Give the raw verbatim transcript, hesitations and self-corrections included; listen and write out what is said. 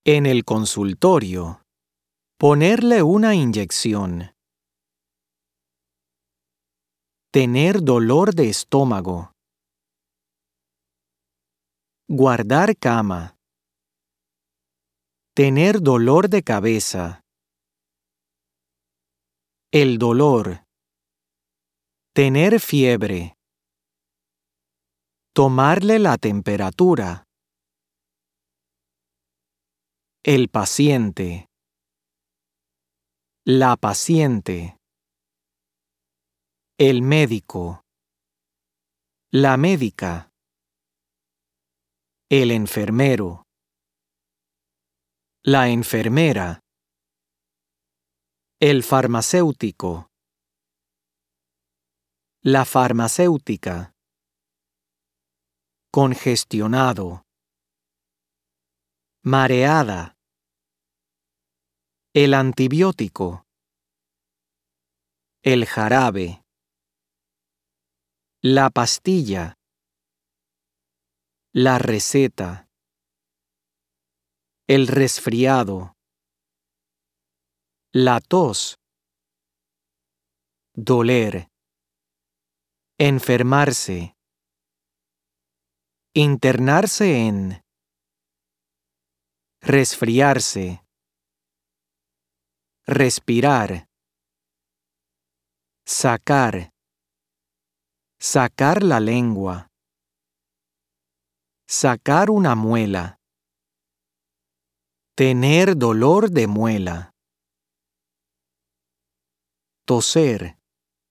En el consultorio. Ponerle una inyección. Tener dolor de estómago. Guardar cama. Tener dolor de cabeza. El dolor. Tener fiebre. Tomarle la temperatura. El paciente. La paciente. El médico. La médica. El enfermero. La enfermera. El farmacéutico. La farmacéutica. Congestionado. Mareada. El antibiótico. El jarabe. La pastilla. La receta. El resfriado. La tos. Doler. Enfermarse. Internarse en. Resfriarse. Respirar. Sacar. Sacar la lengua. Sacar una muela. Tener dolor de muela. Toser.